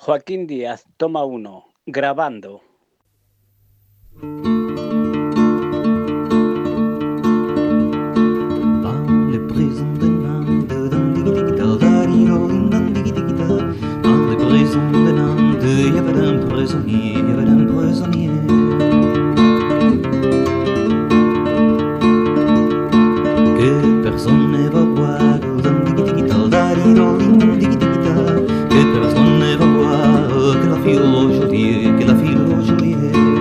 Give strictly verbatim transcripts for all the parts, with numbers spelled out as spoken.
Joaquín Díaz, toma uno, grabando. Dans les prisons de Nantes, dans les prisons de Nantes, il y avait un prisonnier, il y avait un prisonnier. Que personne ne va voir, que personne ne va voir, que la fille aujourd'hui, que la fille aujourd'hui.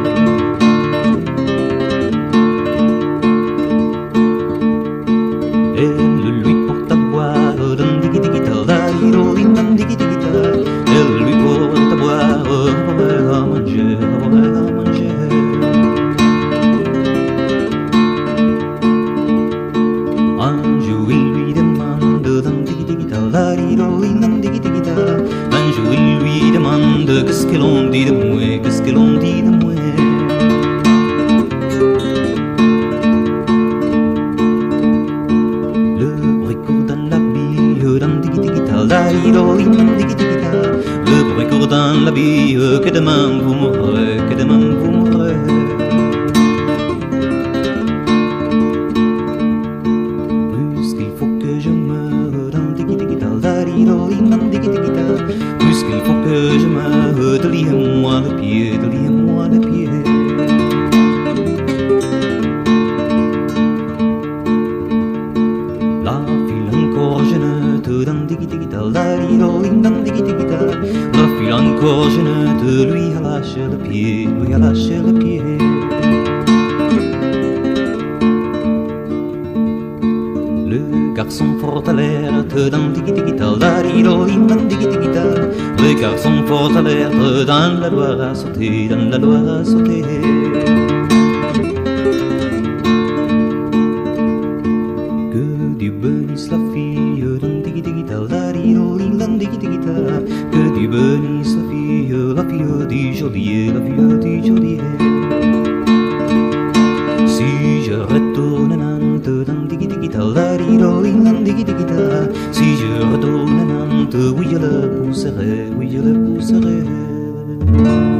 Elle lui porte à boire, elle lui porte à boire, à manger, à manger. Un jour il lui demande, un jour il lui demande, qu'est-ce que l'on dit de moi, qu'est-ce que l'on dit de moi. Le bricot dans la bille, que demain vous mourrez, que demain vous mourrez. Puisqu'il faut que je meure, puisqu'il faut que je meure, déliez-moi le pied, déliez-moi le pied. La file encore jeune, la file encore jeune, lui a lâché le pied, lui a lâché le pied. Le garçon fort alerte dans le garçon fort alerte dans la Loire à sauter, dans la Loire à sauter. Que Dieu bénisse la fille, que Dieu bénisse la fille, la fille du geôlier, la fille du geôlier. Si je retourne à Nantes, si je retourne à Nantes, oui je le pousserai, oui je le pousserai.